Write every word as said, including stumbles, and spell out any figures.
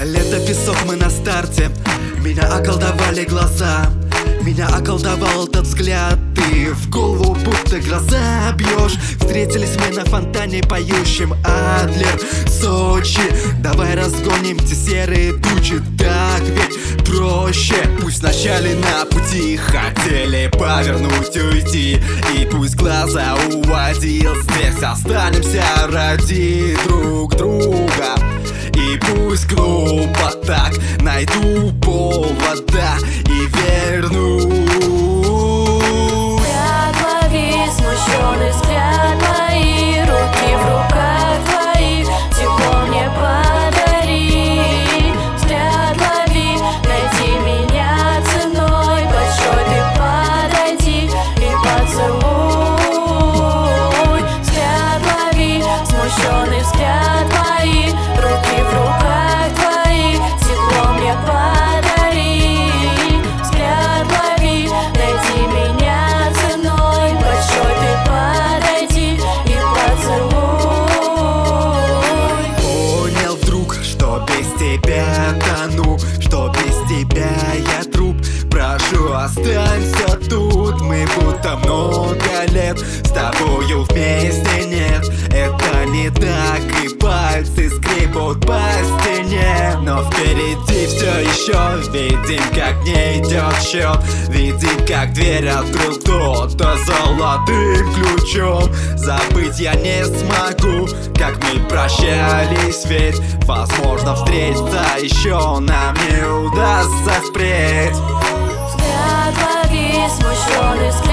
Лето, песок, мы на старте. Меня околдовали глаза, меня околдовал этот взгляд. Ты в голову будто гроза бьешь. Встретились мы на фонтане поющем. Адлер, Сочи, давай разгоним те серые тучи. Так ведь проще. Пусть вначале на пути хотели повернуть, уйти, и пусть глаза уводил. Здесь останемся ради друг друга. И пусть глупо так найду повода и вернусь. Взгляд лови, смущенный взгляд, мои руки в руках твоих, тепло мне подари. Взгляд лови, найди меня ценой большой, ты подойди и поцелуй. Взгляд лови, смущенный взгляд, мои руки в руках твоих, тепло мне подари. Взгляд лови, найди меня ценой большой, ты подойди и поцелуй. Понял вдруг, что без тебя тону, что без тебя я труп. Прошу, останься тут, мы будто много лет с тобою вместе, нет. Это не так, и пальцы скрипут по стене. Но впереди все еще видим, как не идет счет. Видим, как дверь открыл кто-то золотым ключом. Забыть я не смогу, как мы прощались, ведь возможно встретиться еще нам не удастся впредь. Взгляд лови, смущенный взгляд.